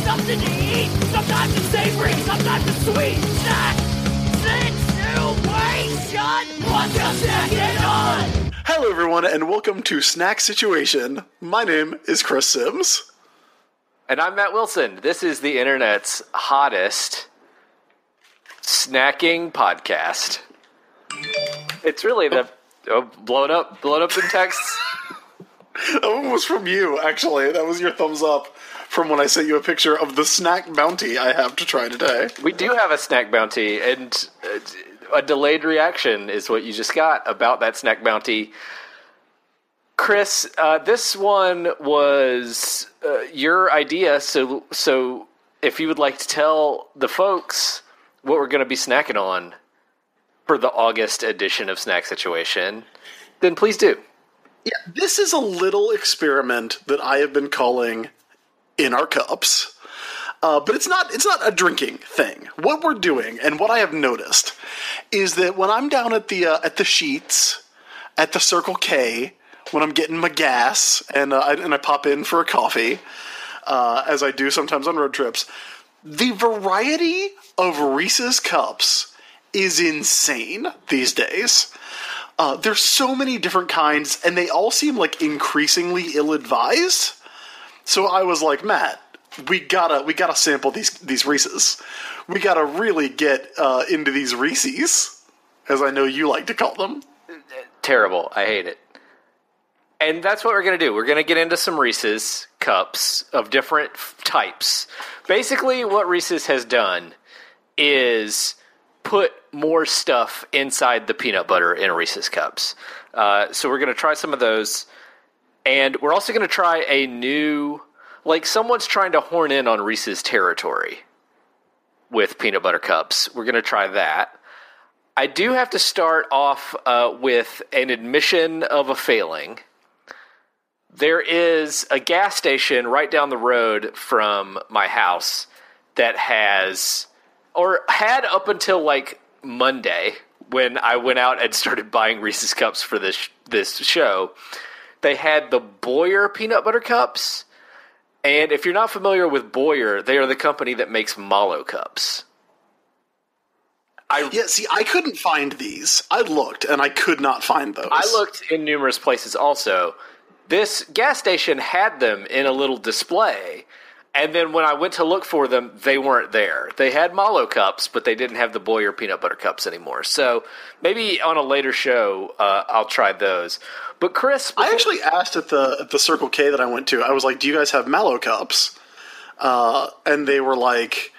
something to eat. Sometimes it's savory, sometimes it's sweet. Snack situation. What you snacking on? Hello, everyone, and welcome to Snack Situation. My name is Chris Sims. And I'm Matt Wilson. This is the internet's hottest snacking podcast. It's really the blown up in texts. That one was from you, actually. That was your thumbs up from when I sent you a picture of the snack bounty I have to try today. We do have a snack bounty, and a delayed reaction is what you just got about that snack bounty. Chris, this one was your idea, so if you would like to tell the folks what we're going to be snacking on for the August edition of Snack Situation, then please do. Yeah, this is a little experiment that I have been calling In Our Cups. But it's not a drinking thing. What we're doing, and what I have noticed, is that when I'm down at the Sheetz, at the Circle K, when I'm getting my gas, and I pop in for a coffee, as I do sometimes on road trips, the variety of Reese's Cups is insane these days. There's so many different kinds, and they all seem like increasingly ill-advised. So I was like, Matt, we gotta sample these Reese's. We gotta really get into these Reese's, as I know you like to call them. Terrible. I hate it. And that's what we're going to do. We're going to get into some Reese's Cups of different types. Basically, what Reese's has done is put more stuff inside the peanut butter in Reese's Cups. So we're going to try some of those. And we're also going to try a new, like someone's trying to horn in on Reese's territory with peanut butter cups. We're going to try that. I do have to start off with an admission of a failing. There is a gas station right down the road from my house that has, or had up until like Monday when I went out and started buying Reese's Cups for this show. They had the Boyer peanut butter cups, and if you're not familiar with Boyer, they are the company that makes Mallo cups. I couldn't find these. I looked, and I could not find those. I looked in numerous places also. This gas station had them in a little display, and then when I went to look for them, they weren't there. They had Mallo cups, but they didn't have the Boyer peanut butter cups anymore. So maybe on a later show, I'll try those. But Chris, I actually asked at the Circle K that I went to. I was like, "Do you guys have Mallo cups?" And they were like,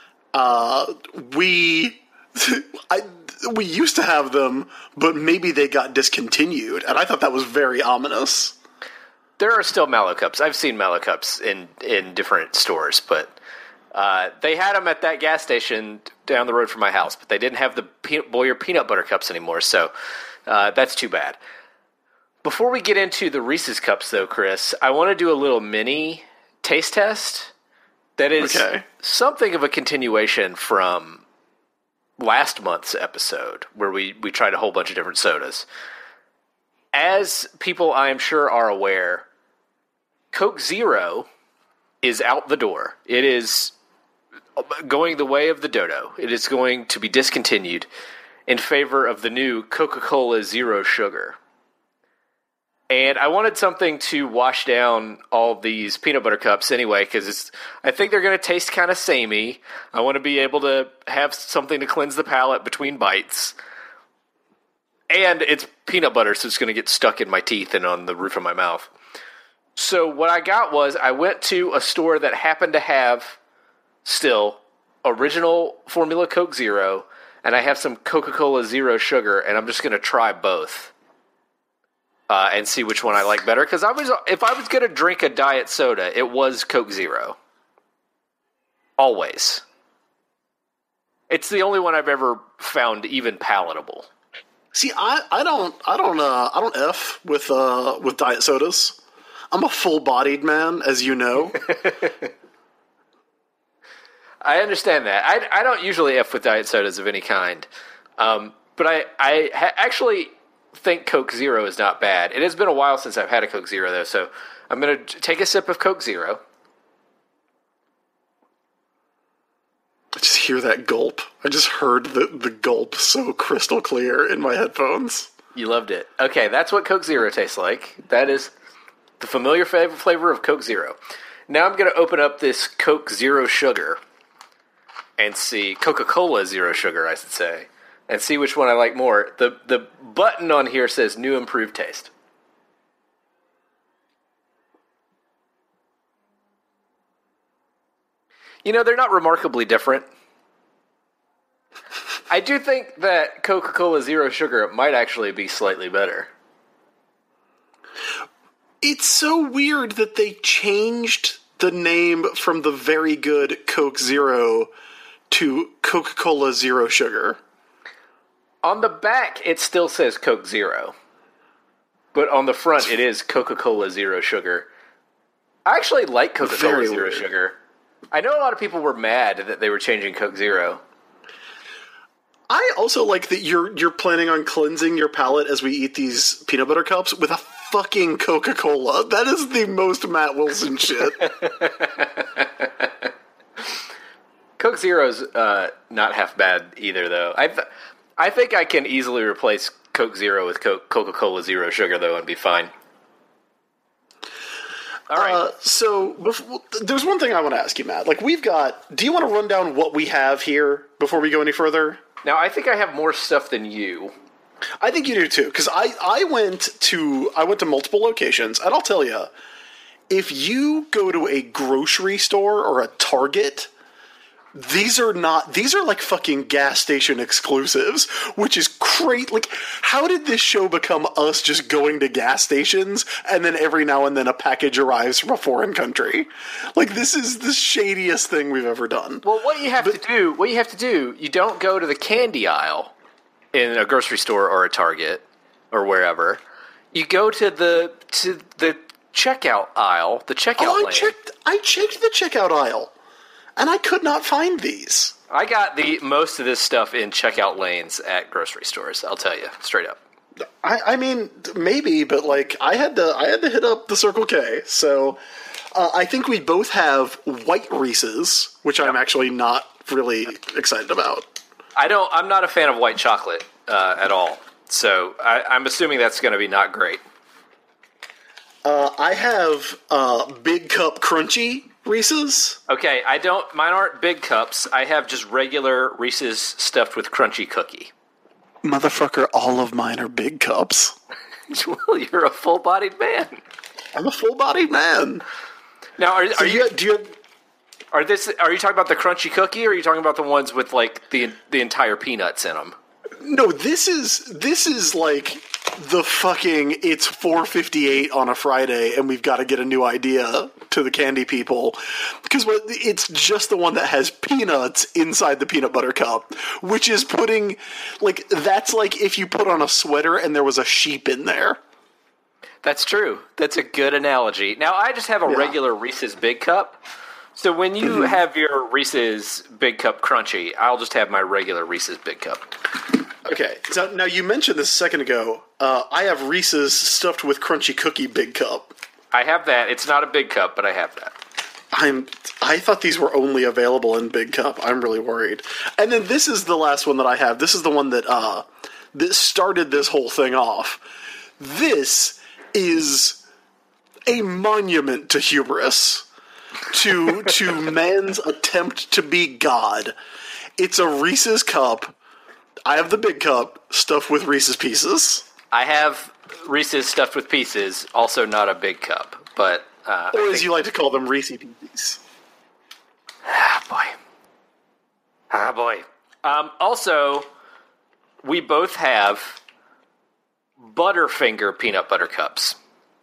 "We used to have them, but maybe they got discontinued." And I thought that was very ominous. There are still Mallo cups. I've seen Mallo cups in different stores, but they had them at that gas station down the road from my house, but they didn't have the Boyer peanut butter cups anymore, so that's too bad. Before we get into the Reese's Cups, though, Chris, I want to do a little mini taste test that is something of a continuation from last month's episode, where we tried a whole bunch of different sodas. As people I am sure are aware, Coke Zero is out the door. It is going the way of the dodo. It is going to be discontinued in favor of the new Coca-Cola Zero Sugar. And I wanted something to wash down all these peanut butter cups anyway, because I think they're going to taste kind of samey. I want to be able to have something to cleanse the palate between bites. And it's peanut butter, so it's going to get stuck in my teeth and on the roof of my mouth. So what I got was, I went to a store that happened to have still original Formula Coke Zero, and I have some Coca-Cola Zero Sugar, and I'm just going to try both. And see which one I like better. Because if I was going to drink a diet soda, it was Coke Zero. Always. It's the only one I've ever found even palatable. See, I don't F with diet sodas. I'm a full-bodied man, as you know. I understand that. I don't usually F with diet sodas of any kind. But I actually think Coke Zero is not bad. It has been a while since I've had a Coke Zero, though, so I'm going to take a sip of Coke Zero. I just hear that gulp. I just heard the gulp so crystal clear in my headphones. You loved it. Okay, that's what Coke Zero tastes like. That is the familiar flavor of Coke Zero. Now I'm going to open up this Coke Zero Sugar and see Coca-Cola Zero Sugar, I should say, and see which one I like more. The button on here says New Improved Taste. You know, they're not remarkably different. I do think that Coca-Cola Zero Sugar might actually be slightly better. It's so weird that they changed the name from the very good Coke Zero to Coca-Cola Zero Sugar. On the back, it still says Coke Zero. But on the front, it is Coca-Cola Zero Sugar. I actually like Coca-Cola Zero Sugar. I know a lot of people were mad that they were changing Coke Zero. I also like that you're planning on cleansing your palate as we eat these peanut butter cups with a fucking Coca-Cola. That is the most Matt Wilson shit. Coke Zero's not half bad either, though. I think I can easily replace Coke Zero with Coca-Cola Zero Sugar, though, and be fine. All right. There's one thing I want to ask you, Matt. Like, do you want to run down what we have here before we go any further? Now, I think I have more stuff than you. I think you do too, because I went to multiple locations, and I'll tell you, if you go to a grocery store or a Target, these are like fucking gas station exclusives, which is great. Like, how did this show become us just going to gas stations and then every now and then a package arrives from a foreign country? Like, this is the shadiest thing we've ever done. Well, what you have to do, you don't go to the candy aisle in a grocery store or a Target or wherever. You go to the checkout aisle, the checkout lane. I checked the checkout aisle. And I could not find these. I got most of this stuff in checkout lanes at grocery stores. I'll tell you straight up. I mean, maybe, but like I had to hit up the Circle K. So I think we both have white Reese's, which I'm actually not really excited about. I'm not a fan of white chocolate at all. So I'm assuming that's going to be not great. I have Big Cup Crunchy Reese's. Okay, mine aren't big cups. I have just regular Reese's stuffed with crunchy cookie. Motherfucker, all of mine are big cups. Well, you're a full-bodied man. I'm a full-bodied man. Now, are you talking about the crunchy cookie, or are you talking about the ones with like the entire peanuts in them? No, this is like the fucking it's 4:58 on a Friday and we've got to get a new idea to the candy people, because it's just the one that has peanuts inside the peanut butter cup, which is putting that's like if you put on a sweater and there was a sheep in there. That's true. That's a good analogy. Now I just have a regular Reese's Big Cup. So when you have your Reese's Big Cup Crunchy, I'll just have my regular Reese's Big Cup. Okay, so now you mentioned this a second ago. I have Reese's stuffed with crunchy cookie Big Cup. I have that. It's not a big cup, but I have that. I thought these were only available in Big Cup. I'm really worried. And then this is the last one that I have. This is the one that started this whole thing off. This is a monument to hubris, to man's attempt to be God. It's a Reese's cup. I have the Big Cup stuffed with Reese's Pieces. I have Reese's stuffed with Pieces, also not a big cup, but... or as you like to call them, Reese's Pieces. Boy. Also, we both have Butterfinger peanut butter cups.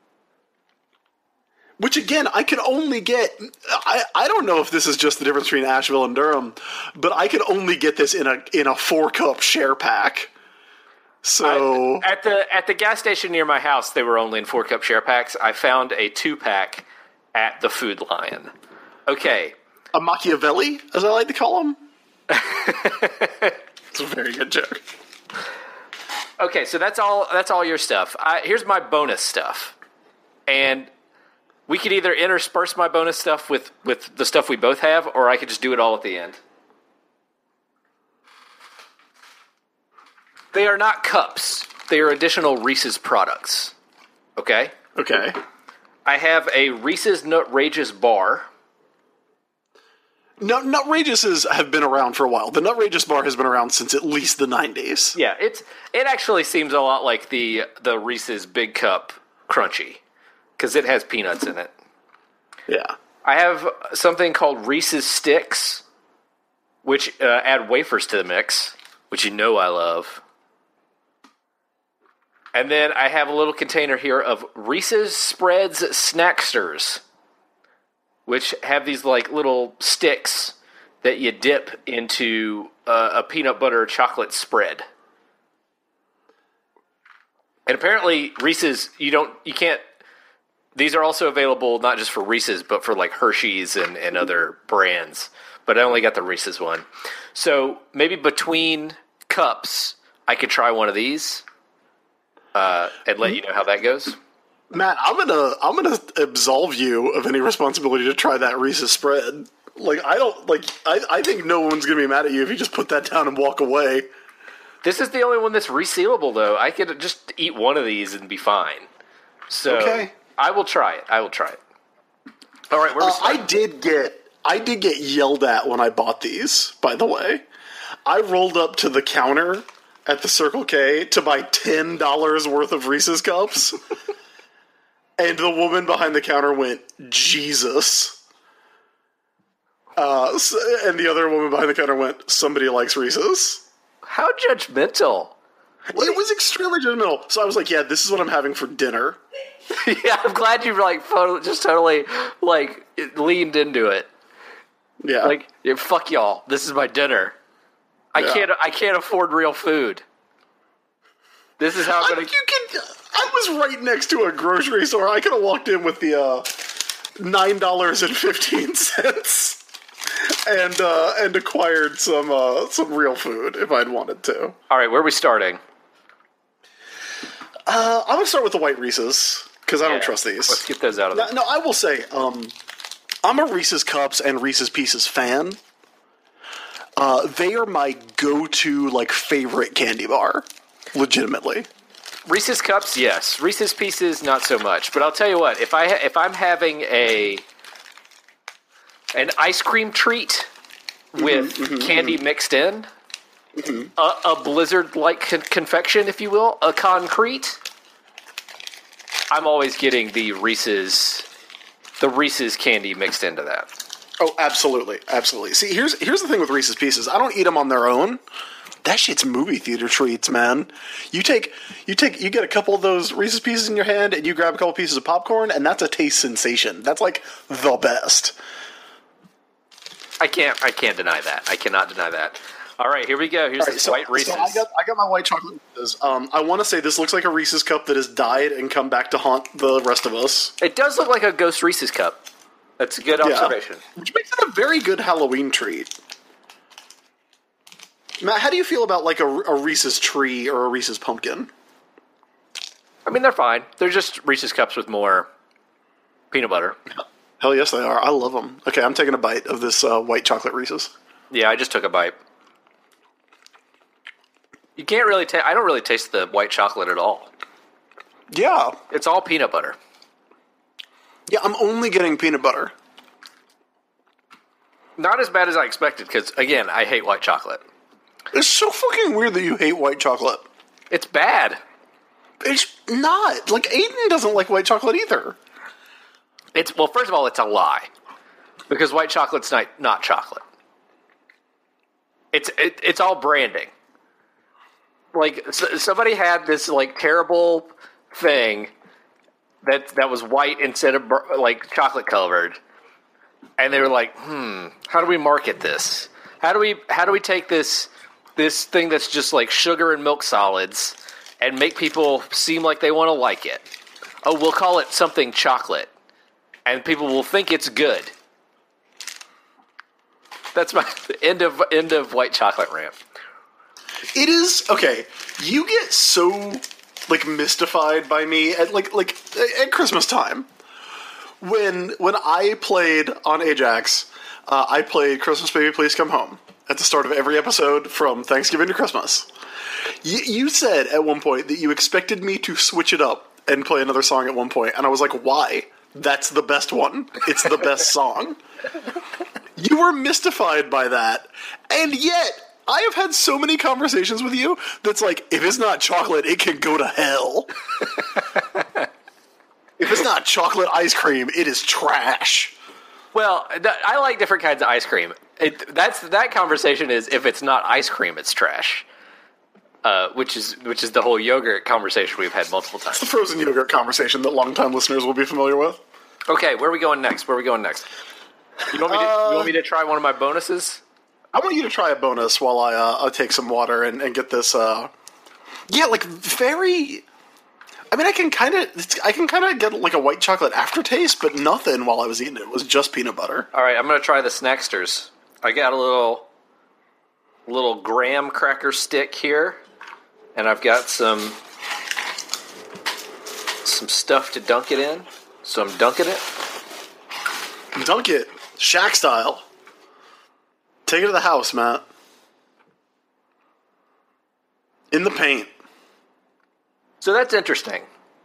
Which, again, I could only get... I don't know if this is just the difference between Asheville and Durham, but I could only get this in a 4-cup share pack. So... At the gas station near my house, they were only in 4-cup share packs. I found a 2-pack at the Food Lion. Okay. A Machiavelli, as I like to call them? It's a very good joke. Okay, so that's all your stuff. Here's my bonus stuff. And... we could either intersperse my bonus stuff with the stuff we both have, or I could just do it all at the end. They are not cups. They are additional Reese's products. Okay? Okay. I have a Reese's Nutrageous bar. Nutrageous have been around for a while. The Nutrageous bar has been around since at least the 90s. Yeah, it actually seems a lot like the Reese's Big Cup Crunchy, because it has peanuts in it. Yeah. I have something called Reese's Sticks, which add wafers to the mix, which you know I love. And then I have a little container here of Reese's Spreads Snacksters, which have these like little sticks that you dip into a peanut butter chocolate spread. And apparently Reese's, you can't. These are also available not just for Reese's, but for like Hershey's and other brands. But I only got the Reese's one. So maybe between cups, I could try one of these and let you know how that goes. Matt, I'm gonna absolve you of any responsibility to try that Reese's spread. Like, I think no one's gonna be mad at you if you just put that down and walk away. This is the only one that's resealable, though. I could just eat one of these and be fine. So okay. I will try it. All right, where we I did get yelled at when I bought these, by the way. I rolled up to the counter at the Circle K to buy $10 worth of Reese's cups. And the woman behind the counter went, Jesus. And the other woman behind the counter went, somebody likes Reese's. How judgmental. It was extremely judgmental. So I was like, yeah, this is what I'm having for dinner. Yeah, I'm glad you just totally leaned into it. Yeah. Like, yeah, fuck y'all. This is my dinner. I can't afford real food. This is how I'm gonna. I was right next to a grocery store. I could have walked in with the $9.15 and acquired some real food if I'd wanted to. All right, where are we starting? I'm gonna start with the white Reese's because I don't trust these. Let's get those out of there. No, I will say, I'm a Reese's Cups and Reese's Pieces fan. They are my go-to favorite candy bar, legitimately. Reese's Cups, yes. Reese's Pieces, not so much. But I'll tell you what, if I'm having an ice cream treat with candy mixed in, a blizzard-like confection, if you will, a concrete, I'm always getting the Reese's candy mixed into that. Oh, absolutely, absolutely. See, here's the thing with Reese's Pieces. I don't eat them on their own. That shit's movie theater treats, man. You get a couple of those Reese's Pieces in your hand, and you grab a couple pieces of popcorn, and that's a taste sensation. That's like the best. I can't deny that. I cannot deny that. All right, here we go. Here's this white Reese's. So I got my white chocolate Reese's. I want to say this looks like a Reese's cup that has died and come back to haunt the rest of us. It does look like a ghost Reese's cup. That's a good observation. Yeah. Which makes it a very good Halloween treat. Matt, how do you feel about a Reese's tree or a Reese's pumpkin? I mean, they're fine. They're just Reese's cups with more peanut butter. Hell yes, they are. I love them. Okay, I'm taking a bite of this white chocolate Reese's. Yeah, I just took a bite. You can't really taste. I don't really taste the white chocolate at all. Yeah. It's all peanut butter. Yeah, I'm only getting peanut butter. Not as bad as I expected, because, again, I hate white chocolate. It's so fucking weird that you hate white chocolate. It's bad. It's not. Aiden doesn't like white chocolate either. Well, first of all, it's a lie. Because white chocolate's not chocolate. It's all branding. Somebody had this, terrible thing that was white instead of, chocolate colored. And they were like, how do we market this? How do we take this thing that's just like sugar and milk solids and make people seem like they want to like it? Oh, we'll call it something chocolate. And people will think it's good. That's my end of white chocolate rant. It is okay. You get so mystified by me at at Christmas time. When I played on Ajax, I played Christmas Baby Please Come Home. at the start of every episode from Thanksgiving to Christmas. You said at one point that you expected me to switch it up and play another song at one point, and I was like, why? That's the best one. It's the best song. You were mystified by that, and yet I have had so many conversations with you that's like, if it's not chocolate, it can go to hell. If it's not chocolate ice cream, it is trash. Well, I like different kinds of ice cream. That conversation is, if it's not ice cream, it's trash. Which is the whole yogurt conversation we've had multiple times. It's the frozen yogurt conversation that longtime listeners will be familiar with. Okay, where are we going next? You want me to try one of my bonuses? I want you to try a bonus while I take some water and get this. Very. I mean, I can kind of get like a white chocolate aftertaste, but nothing while I was eating it. It was just peanut butter. All right, I'm going to try the Snacksters. I got a little graham cracker stick here, and I've got some stuff to dunk it in. So I'm dunking it. Dunk it, Shaq style. Take it to the house, Matt. In the paint. So that's interesting.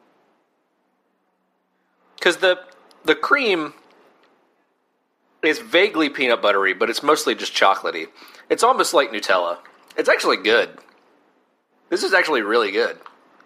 Because the cream is vaguely peanut buttery, but it's mostly just chocolatey. It's almost like Nutella. It's actually good. This is actually really good.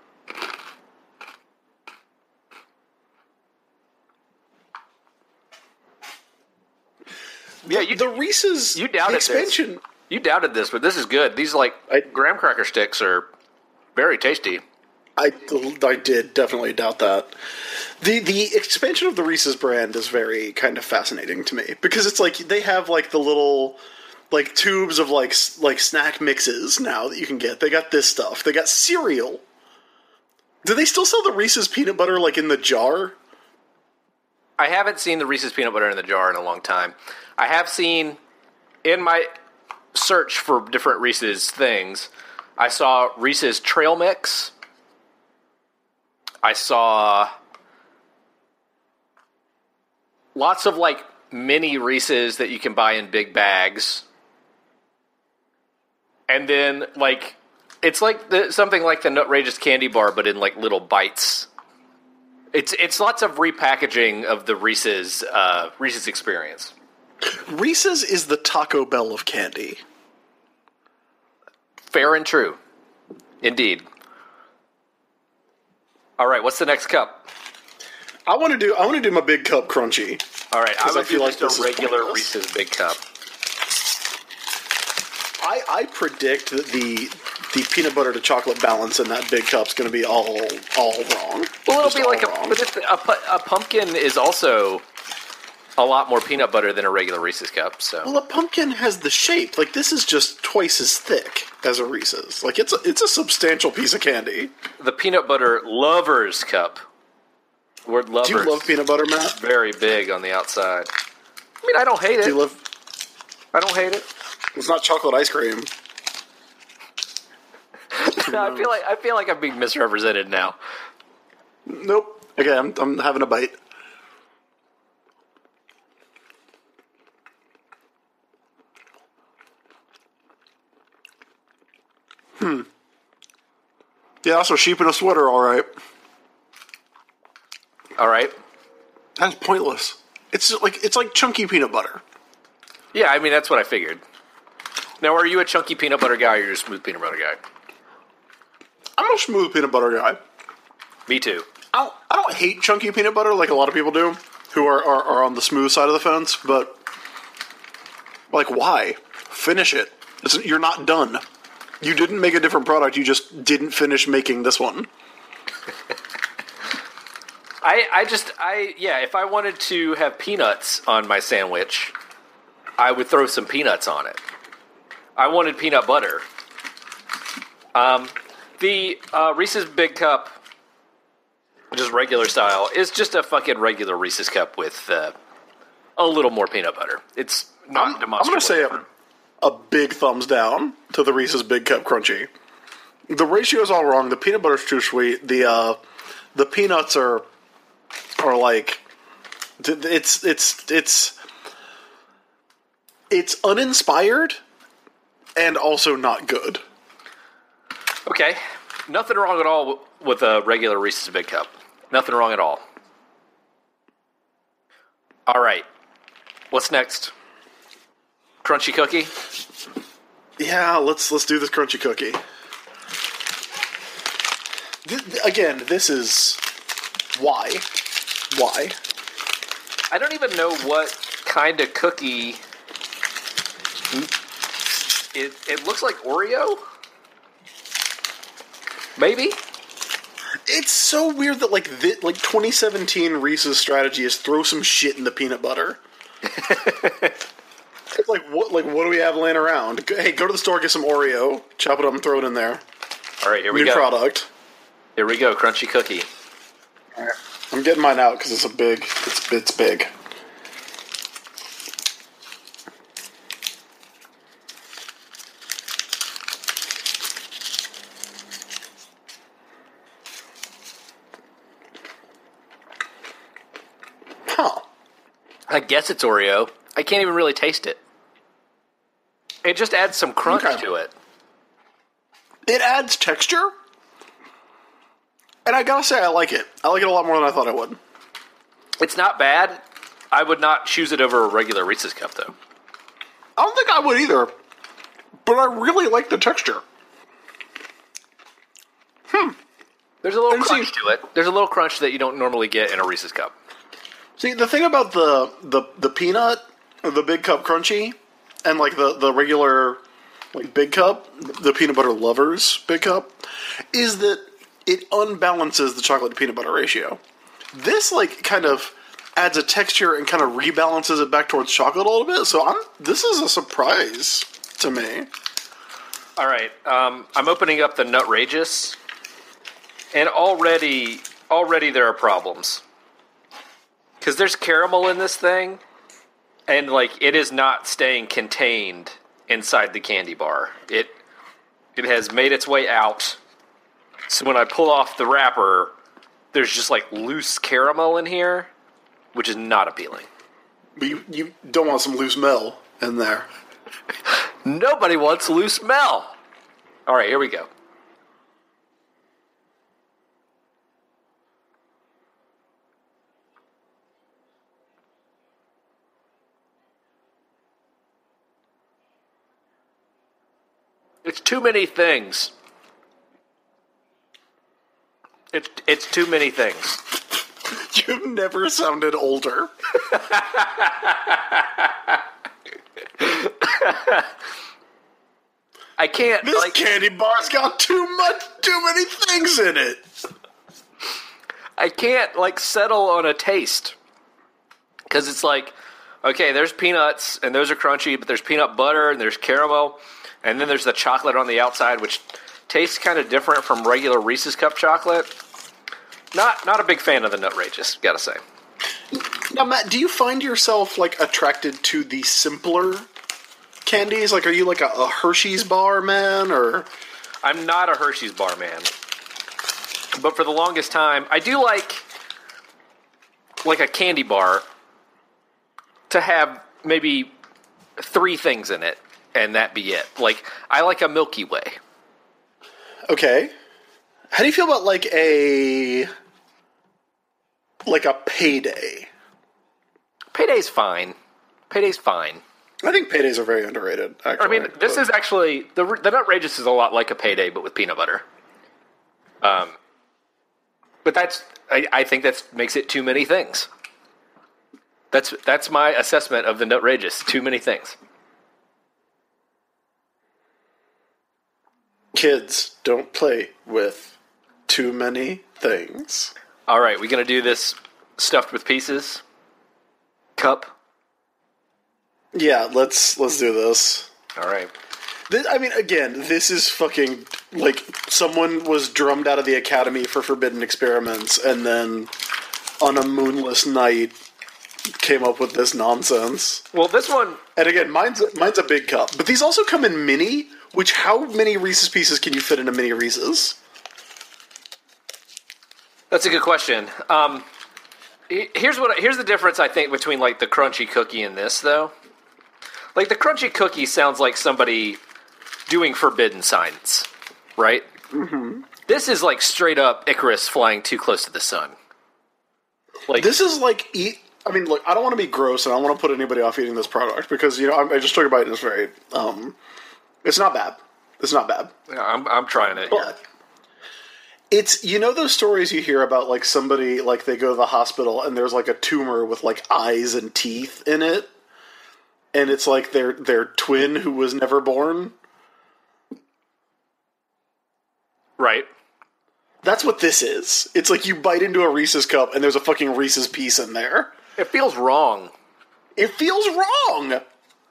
Yeah, the Reese's you doubted expansion. This. You doubted this, but this is good. These graham cracker sticks are very tasty. I did definitely doubt that. The expansion of the Reese's brand is very kind of fascinating to me because it's like they have like the little like tubes of like snack mixes now that you can get. They got this stuff. They got cereal. Do they still sell the Reese's peanut butter like in the jar? I haven't seen the Reese's peanut butter in the jar in a long time. I have seen in my search for different Reese's things, I saw Reese's Trail Mix. I saw lots of like mini Reese's that you can buy in big bags. And then like it's like something like the Nutrageous candy bar but in like little bites. It's lots of repackaging of the Reese's experience. Reese's is the Taco Bell of candy. Fair and true. Indeed. All right, what's the next cup? I want to do my big cup crunchy. All right, I'm going to do like just a regular Reese's big cup. I predict that the peanut butter to chocolate balance in that big cup's going to be all wrong. Well, it'll be like a pumpkin is also a lot more peanut butter than a regular Reese's cup. So, well, a pumpkin has the shape. Like this is just twice as thick as a Reese's. Like it's a substantial piece of candy. The peanut butter lovers cup. Word lovers. Do you love peanut butter, Matt? Very big on the outside. I mean, I don't hate it. I don't hate it. It's not chocolate ice cream. No, I feel like I'm being misrepresented now. Nope. Okay, I'm having a bite. Yeah, so sheep in a sweater, all right. All right. That's pointless. It's like chunky peanut butter. Yeah, I mean that's what I figured. Now, are you a chunky peanut butter guy or you're a smooth peanut butter guy? I'm a smooth peanut butter guy. Me too. I don't hate chunky peanut butter like a lot of people do, who are on the smooth side of the fence. But like, why finish it? You're not done. You didn't make a different product. You just didn't finish making this one. If I wanted to have peanuts on my sandwich, I would throw some peanuts on it. I wanted peanut butter. The Reese's Big Cup, just regular style, is just a fucking regular Reese's cup with a little more peanut butter. It's not demonstrable. I'm going to say a big thumbs down to the Reese's Big Cup Crunchy. The ratio is all wrong. The peanut butter's too sweet. The peanuts are like it's uninspired and also not good. Okay. Nothing wrong at all with a regular Reese's Big Cup. Nothing wrong at all. All right. What's next? Crunchy cookie? Yeah, let's do this crunchy cookie. Again, this is why. Why? I don't even know what kind of cookie. It looks like Oreo? Maybe? It's so weird that like 2017 Reese's strategy is throw some shit in the peanut butter. It's like what do we have laying around? Hey, go to the store, get some Oreo, chop it up and throw it in there. All right, here we go. New product. Here we go, crunchy cookie. All right. I'm getting mine out because it's big. Huh. I guess it's Oreo. I can't even really taste it. It just adds some crunch to it. It adds texture. And I gotta say, I like it. I like it a lot more than I thought I would. It's not bad. I would not choose it over a regular Reese's Cup, though. I don't think I would either. But I really like the texture. There's a little crunch to it. There's a little crunch that you don't normally get in a Reese's Cup. See, the thing about the peanut, the Big Cup Crunchy, and like the regular like Big Cup, the peanut butter lovers Big Cup, is that it unbalances the chocolate to peanut butter ratio. This like kind of adds a texture and kind of rebalances it back towards chocolate a little bit. So this is a surprise to me. All right, I'm opening up the Nutrageous, and already there are problems. Because there's caramel in this thing, and like it is not staying contained inside the candy bar. It has made its way out. So when I pull off the wrapper, there's just like loose caramel in here, which is not appealing. But you don't want some loose mel in there. Nobody wants loose mel. All right, here we go. It's too many things. It's too many things. You've never sounded older. I can't. This candy bar's got too many things in it. I can't settle on a taste because it's like, okay, there's peanuts and those are crunchy, but there's peanut butter and there's caramel, and then there's the chocolate on the outside, which tastes kind of different from regular Reese's Cup chocolate. Not a big fan of the Nutrageous, gotta say. Now, Matt, do you find yourself attracted to the simpler candies? Are you a Hershey's bar man, or? I'm not a Hershey's bar man, but for the longest time, I do like a candy bar to have maybe 3 things in it, and that be it. I like a Milky Way. Okay. How do you feel about a Payday? Payday's fine. Payday's fine. I think Paydays are very underrated, actually. I mean, this is actually... The Nutrageous is a lot like a Payday, but with peanut butter. But that's... I think that makes it too many things. That's my assessment of the Nutrageous. Too many things. Kids, don't play with too many things. All right, we gonna do this stuffed with pieces cup? Yeah, let's do this. All right. Again, this is fucking someone was drummed out of the Academy for Forbidden Experiments, and then on a moonless night came up with this nonsense. Well, this one, and again, mine's a big cup, but these also come in mini. Which, how many Reese's Pieces can you fit in a mini Reese's? That's a good question. Here's the difference, I think, between the crunchy cookie and this, though. The crunchy cookie sounds like somebody doing forbidden science, right? Mm-hmm. This is like straight up Icarus flying too close to the sun. Like this is like I mean, look, I don't want to be gross, and I don't want to put anybody off eating this product because I just took a bite and it's very. It's not bad. It's not bad. Yeah, I'm trying it. But it's those stories you hear about like somebody like they go to the hospital and there's like a tumor with like eyes and teeth in it, and it's like their twin who was never born. Right. That's what this is. It's like you bite into a Reese's cup and there's a fucking Reese's piece in there. It feels wrong. It feels wrong.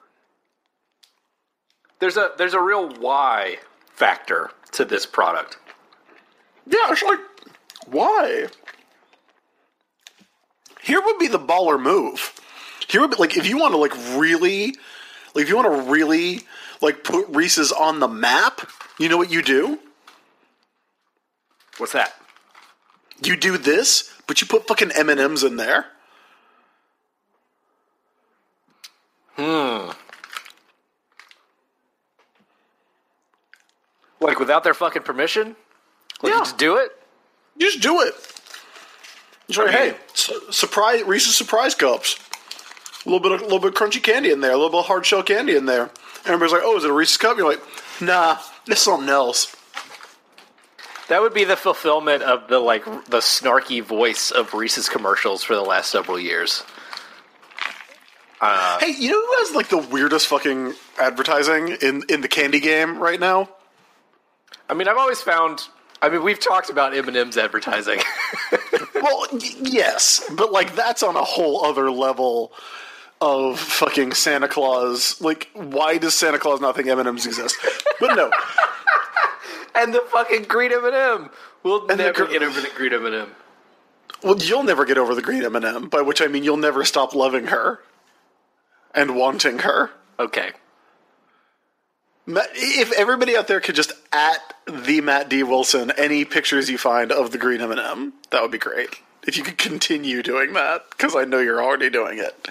There's a real why factor to this product. Yeah, it's like, why? Here would be the baller move. Here would be like if you want to really put Reese's on the map. You know what you do? What's that? You do this, but you put fucking M&Ms in there. Like without their fucking permission? Like you just do it? You just do it. It's like, hey, surprise Reese's surprise cups. A little bit of crunchy candy in there, a little bit of hard shell candy in there. And everybody's like, oh, is it a Reese's cup? You're like, nah, it's something else. That would be the fulfillment of the snarky voice of Reese's commercials for the last several years. Hey, you know who has like the weirdest fucking advertising in the candy game right now? I mean, I've always found. I mean, we've talked about M&M's advertising. Well, yes, but like that's on a whole other level of fucking Santa Claus. Like, why does Santa Claus not think M&Ms exist? But no. And the fucking green M&M. We'll never get over the green M&M. Well, you'll never get over the green M&M, by which I mean you'll never stop loving her and wanting her. Okay. If everybody out there could just at the Matt D. Wilson any pictures you find of the green M&M, that would be great. If you could continue doing that, because I know you're already doing it.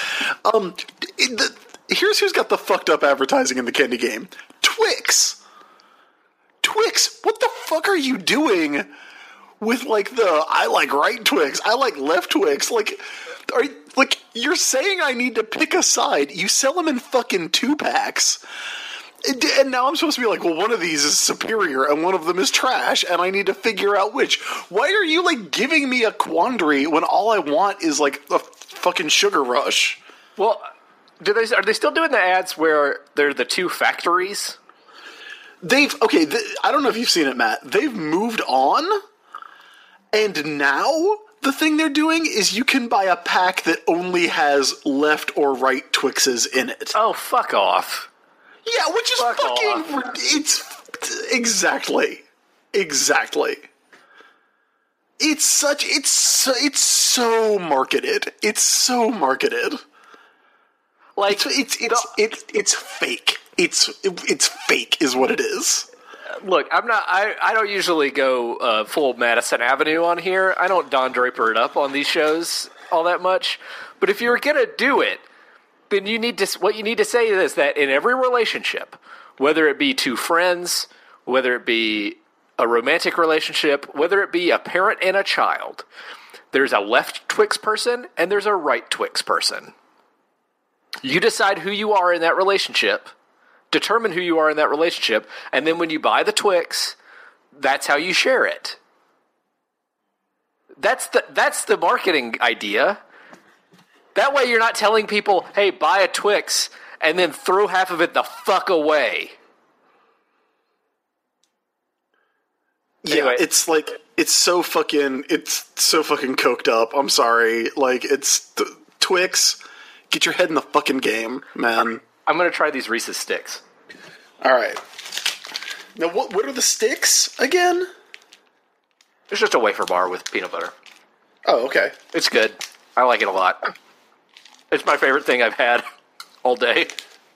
Here's who's got the fucked up advertising in the candy game. Twix. Twix, what the fuck are you doing with like the I like right Twix, I like left Twix? Like, you're saying I need to pick a side. You sell them in fucking 2-packs. And now I'm supposed to be like, well, one of these is superior and one of them is trash, and I need to figure out which. Why are you like giving me a quandary when all I want is like a fucking sugar rush? Well, are they still doing the ads where they're the two factories? I don't know if you've seen it, Matt. They've moved on, and now the thing they're doing is you can buy a pack that only has left or right Twixes in it. Oh, fuck off. Yeah, which is it's exactly. It's so marketed. It's so marketed. Like it's fake. It's fake is what it is. Look, I don't usually go full Madison Avenue on here. I don't Don Draper it up on these shows all that much. But if you're gonna do it, then what you need to say is that in every relationship, whether it be two friends, whether it be a romantic relationship, whether it be a parent and a child, there's a left Twix person and there's a right Twix person. You decide who you are in that relationship, determine who you are in that relationship, and then when you buy the Twix, that's how you share it. That's the marketing idea. That way you're not telling people, hey, buy a Twix, and then throw half of it the fuck away. Yeah, anyway. It's so fucking coked up. I'm sorry. Like, Twix, get your head in the fucking game, man. I'm going to try these Reese's sticks. All right. Now, what are the sticks again? It's just a wafer bar with peanut butter. Oh, okay. It's good. I like it a lot. It's my favorite thing I've had all day.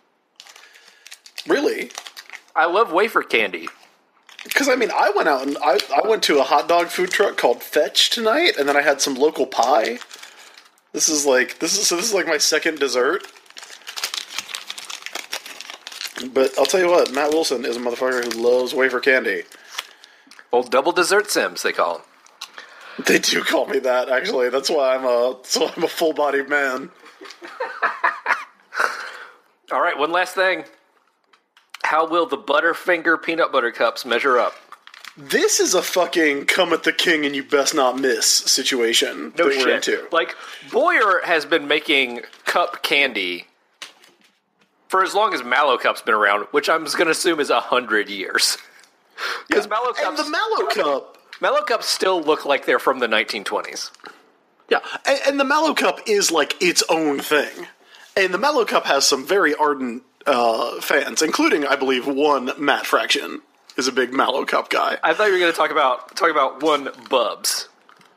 Really? I love wafer candy. Because, I mean, I went out and I went to a hot dog food truck called Fetch tonight, and then I had some local pie. This is like my second dessert. But I'll tell you what, Matt Wilson is a motherfucker who loves wafer candy. Old double dessert Sims, they call him. They do call me that, actually. That's why I'm a full-bodied man. All right, one last thing. How will the Butterfinger peanut butter cups measure up? This is a fucking come at the king and you best not miss situation that we're into. Like, Boyer has been making cup candy for as long as Mallow Cup's been around, which I'm going to assume is 100 years. Because Mallow Cups... And the Mallow Cup... Mallow Cups still look like they're from the 1920s. Yeah, and the Mallow Cup is like its own thing. And the Mallow Cup has some very ardent fans, including, I believe, one Matt Fraction is a big Mallow Cup guy. I thought you were going to talk about one Bubs.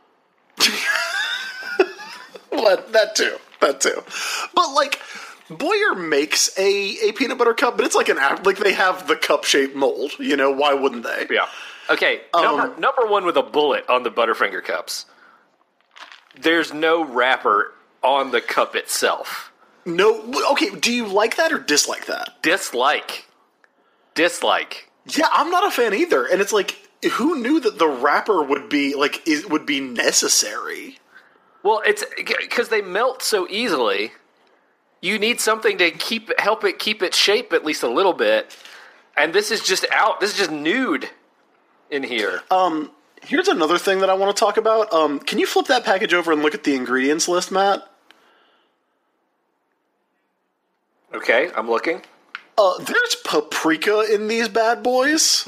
Well, that too. But, like, Boyer makes a peanut butter cup, but it's like they have the cup-shaped mold, you know? Why wouldn't they? Yeah. Okay, number one with a bullet on the Butterfinger cups. There's no wrapper on the cup itself. No, okay, do you like that or dislike that? Dislike. Yeah, I'm not a fan either, and it's like, who knew that the wrapper would be, like, would be necessary? Well, it's because they melt so easily. You need something to help it keep its shape at least a little bit, and this is just nude in here. Here's another thing that I want to talk about. Can you flip that package over and look at the ingredients list, Matt? Okay, I'm looking. There's paprika in these bad boys.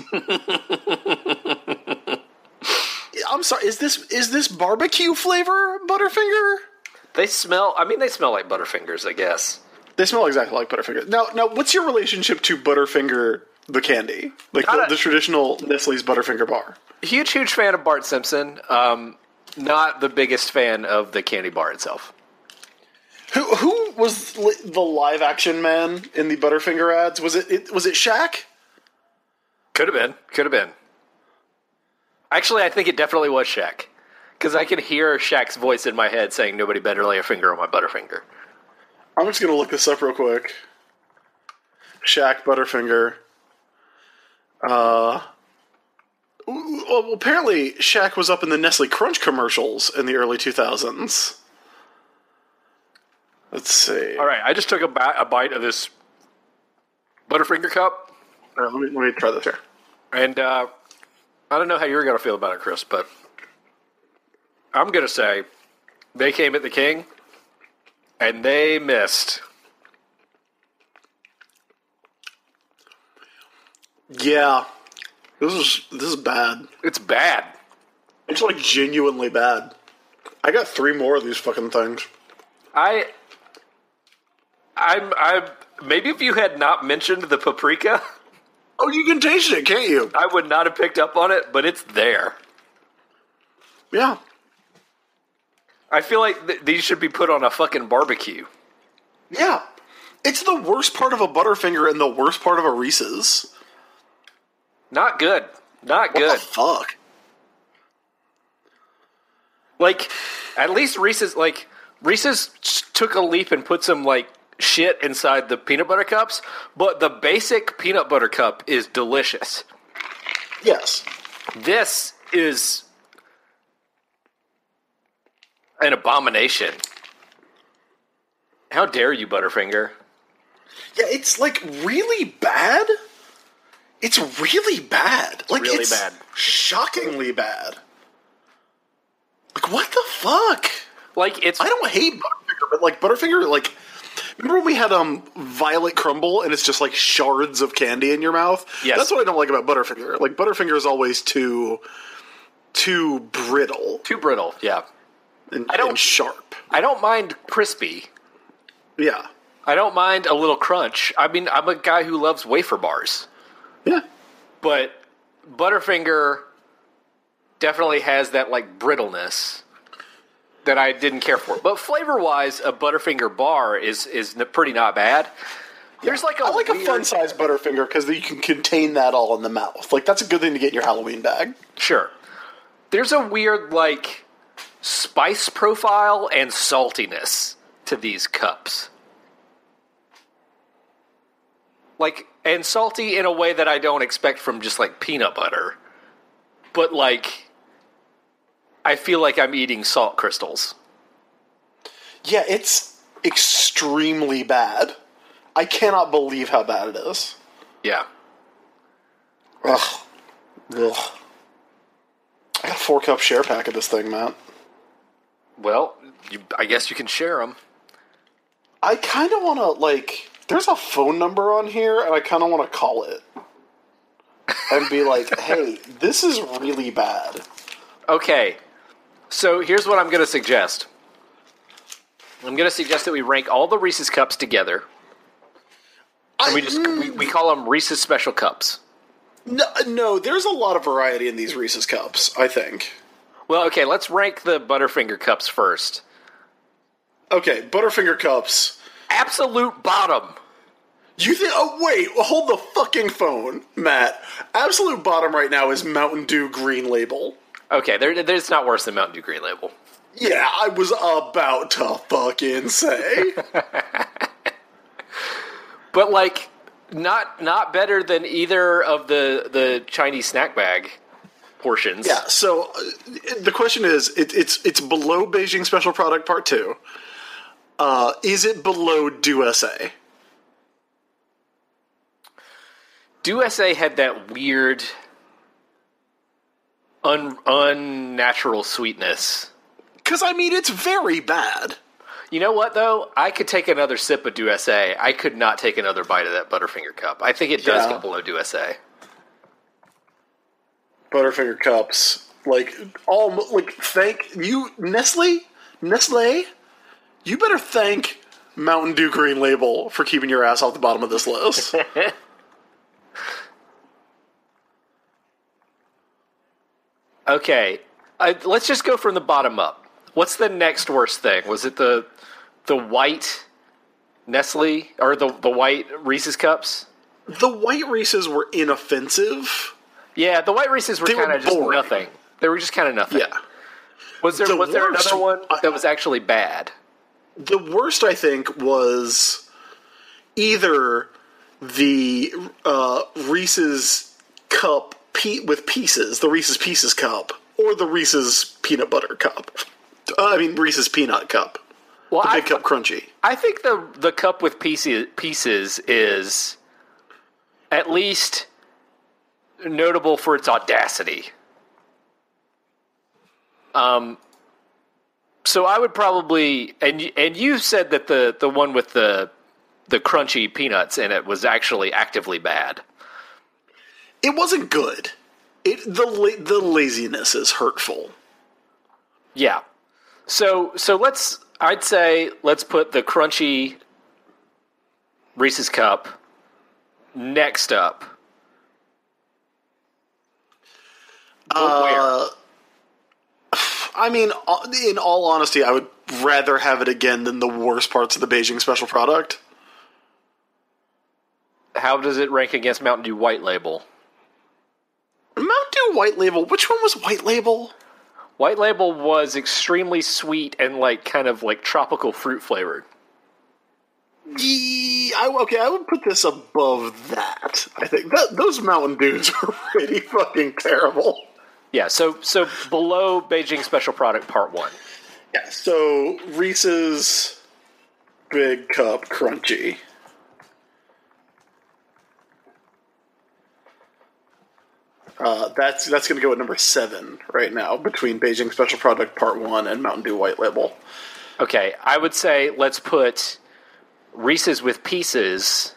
I'm sorry, is this barbecue flavor Butterfinger? They smell like Butterfingers, I guess. They smell exactly like Butterfinger. Now, what's your relationship to Butterfinger, the candy? Like the traditional Nestle's Butterfinger bar? Huge fan of Bart Simpson. Not the biggest fan of the candy bar itself. Who was the live action man in the Butterfinger ads? Was it Shaq? Could have been. Actually, I think it definitely was Shaq. Because I can hear Shaq's voice in my head saying, "Nobody better lay a finger on my Butterfinger." I'm just going to look this up real quick. Shaq Butterfinger. Well, apparently Shaq was up in the Nestle Crunch commercials in the early 2000s. Let's see. All right, I just took a bite of this Butterfinger cup. All right, let me try this here. And I don't know how you're going to feel about it, Chris, but I'm going to say they came at the king, and they missed. Yeah. This is bad. It's bad. It's like genuinely bad. I got 3 more of these fucking things. I'm maybe if you had not mentioned the paprika, oh, you can taste it, can't you? I would not have picked up on it, but it's there. Yeah. I feel like these should be put on a fucking barbecue. Yeah. It's the worst part of a Butterfinger and the worst part of a Reese's. Not good. Not good. What the fuck? Like, at least Reese's took a leap and put some, like, shit inside the peanut butter cups, but the basic peanut butter cup is delicious. Yes. This is an abomination. How dare you, Butterfinger? Yeah, it's, like, really bad. It's really bad. Like, really it's bad. Shockingly bad. Like, what the fuck? Like, it's... I don't hate Butterfinger, but, like, Butterfinger, like... Remember when we had Violet Crumble and it's just, like, shards of candy in your mouth? Yes. That's what I don't like about Butterfinger. Like, Butterfinger is always too brittle. Too brittle, yeah. And sharp. I don't mind crispy. Yeah. I don't mind a little crunch. I mean, I'm a guy who loves wafer bars. Yeah. But Butterfinger definitely has that, like, brittleness that I didn't care for. But flavor-wise, a Butterfinger bar is pretty not bad. There's like a I like a fun-sized Butterfinger because you can contain that all in the mouth. Like, that's a good thing to get in your Halloween bag. Sure. There's a weird, like, spice profile and saltiness to these cups. Like, and salty in a way that I don't expect from just, like, peanut butter. But, like, I feel like I'm eating salt crystals. Yeah, it's extremely bad. I cannot believe how bad it is. Yeah. Ugh. Ugh. I got a 4-cup share pack of this thing, Matt. Well, I guess you can share them. I kind of want to, like... There's a phone number on here, and I kind of want to call it. And be like, hey, this is really bad. Okay. So here's what I'm going to suggest. I'm going to suggest that we rank all the Reese's Cups together. And we call them Reese's Special Cups. No, there's a lot of variety in these Reese's Cups, I think. Well, okay, let's rank the Butterfinger Cups first. Okay, Butterfinger Cups. Absolute bottom. You think... Oh, wait, hold the fucking phone, Matt. Absolute bottom right now is Mountain Dew Green Label. Okay, there's not worse than Mountain Dew Green Label. Yeah, I was about to fucking say. But, like, not better than either of the Chinese snack bag portions. Yeah, so the question is, it's below Beijing Special Product Part 2. Is it below Dew SA? Dew SA had that weird, unnatural sweetness. Because, I mean, it's very bad. You know what, though? I could take another sip of Dew SA. I could not take another bite of that Butterfinger Cup. I think it does get below Dew SA. Butterfinger Cups. Thank you, Nestle, you better thank Mountain Dew Green Label for keeping your ass off the bottom of this list. Okay, let's just go from the bottom up. What's the next worst thing? Was it the white Nestle, or the white Reese's Cups? The white Reese's were inoffensive. Yeah, the white Reese's were kind of just boring. nothing. They were just kind of nothing. Yeah. Was there worst- another one that was actually bad? The worst, I think, was either the Reese's Cup with Pieces, the Reese's Pieces Cup, or the Reese's Peanut Butter Cup. Reese's Peanut Cup. Well, the Big Cup Crunchy. I think the cup with pieces is at least notable for its audacity. So I would probably, and you said that the one with the crunchy peanuts in it was actually actively bad. It wasn't good. The laziness is hurtful. Yeah. So I'd say let's put the crunchy Reese's Cup next up. Where? I mean, in all honesty, I would rather have it again than the worst parts of the Beijing Special Product. How does it rank against Mountain Dew White Label? Mountain Dew White Label? Which one was White Label? White Label was extremely sweet and kind of tropical fruit flavored. I would put this above that. I think those Mountain Dews are pretty fucking terrible. Yeah, so below Beijing Special Product Part 1. Yeah, so Reese's Big Cup Crunchy. That's going to go at number 7 right now, between Beijing Special Product Part 1 and Mountain Dew White Label. Okay, I would say let's put Reese's with Pieces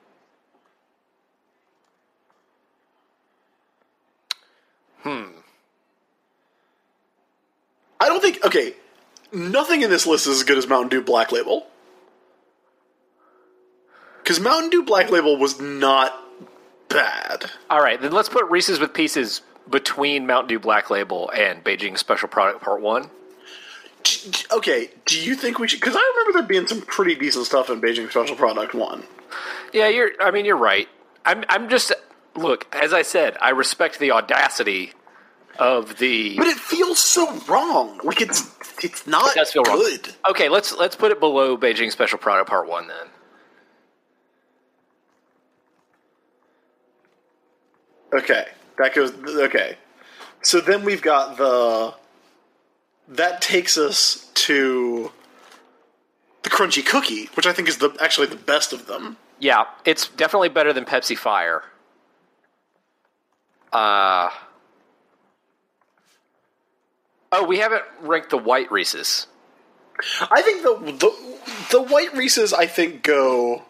I don't think... Okay, nothing in this list is as good as Mountain Dew Black Label. Because Mountain Dew Black Label was not bad. All right, then let's put Reese's with Pieces between Mountain Dew Black Label and Beijing Special Product Part 1. Okay, do you think we should... Because I remember there being some pretty decent stuff in Beijing Special Product 1. Yeah, you're right. I'm just... Look, as I said, I respect the audacity of the... But it feels so wrong. It's not it does feel good. Wrong. Okay, let's put it below Beijing Special Product Part 1 then. Okay, that goes. Okay, so then we've got the. That takes us to the Crunchy Cookie, which I think is actually the best of them. Yeah, it's definitely better than Pepsi Fire. Oh, we haven't ranked the white Reese's. I think the white Reese's, I think, go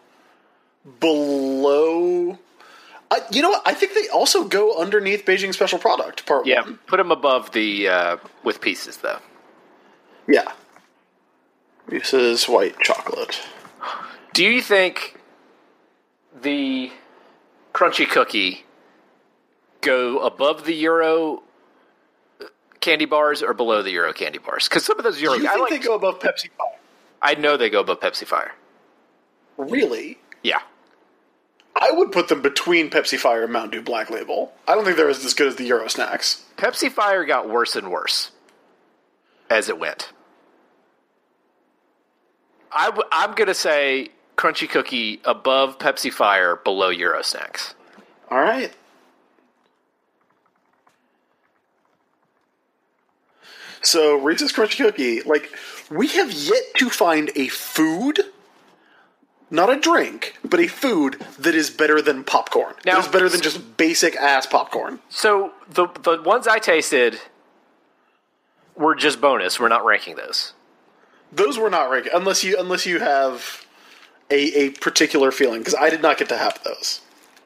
below. You know what? I think they also go underneath Beijing Special Product Part 1. Put them above the with pieces, though. Yeah. Reese's white chocolate. Do you think the Crunchy Cookie go above the Euro candy bars or below the Euro candy bars? Because some of those Euro... You think they go above Pepsi Fire? I know they go above Pepsi Fire. Really? Yeah. I would put them between Pepsi Fire and Mountain Dew Black Label. I don't think they're as good as the Euro snacks. Pepsi Fire got worse and worse as it went. I'm going to say Crunchy Cookie above Pepsi Fire, below Euro snacks. All right. So, Reese's Crunchy Cookie, like, we have yet to find a food, not a drink, but a food that is better than popcorn. Now, that is better than just basic-ass popcorn. So, the ones I tasted were just bonus. We're not ranking those. Those were not ranking, unless you have a particular feeling, because I did not get to have those.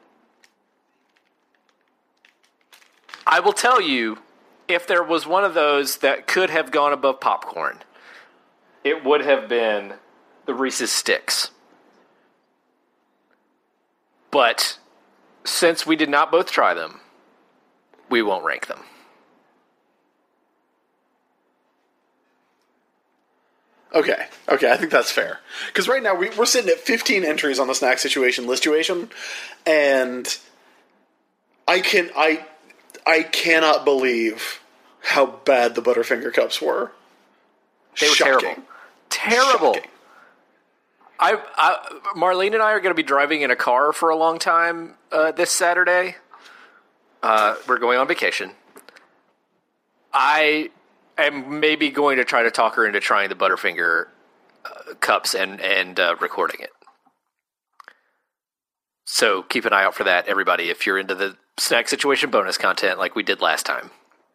I will tell you, if there was one of those that could have gone above popcorn, it would have been the Reese's Sticks. But since we did not both try them, we won't rank them. Okay, I think that's fair. Because right now we're sitting at 15 entries on the snack situation listuation, and I cannot believe how bad the Butterfinger cups were. They were Shocking. terrible. Shocking. Marlene and I are going to be driving in a car for a long time this Saturday. We're going on vacation. I am maybe going to try to talk her into trying the Butterfinger cups and recording it. So keep an eye out for that, everybody, if you're into the snack situation bonus content like we did last time.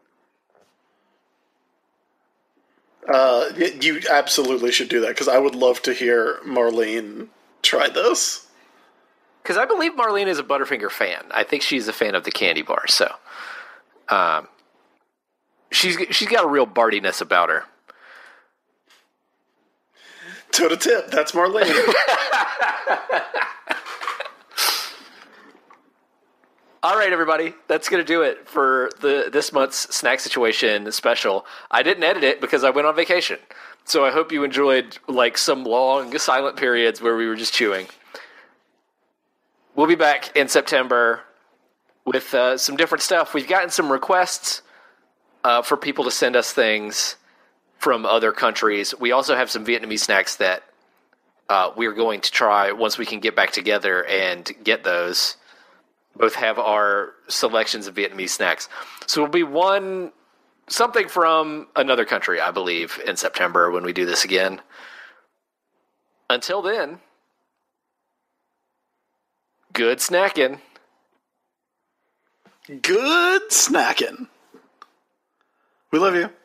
You absolutely should do that, because I would love to hear Marlene try this. Because I believe Marlene is a Butterfinger fan. I think she's a fan of the candy bar, so she's got a real Bardiness about her. Toe to tip, that's Marlene. All right, everybody, that's going to do it for this month's Snack Situation special. I didn't edit it because I went on vacation, so I hope you enjoyed like some long silent periods where we were just chewing. We'll be back in September with some different stuff. We've gotten some requests for people to send us things from other countries. We also have some Vietnamese snacks that we're going to try once we can get back together and get those. Both have our selections of Vietnamese snacks. So it'll be something from another country, I believe, in September when we do this again. Until then, good snacking. Good snacking. We love you.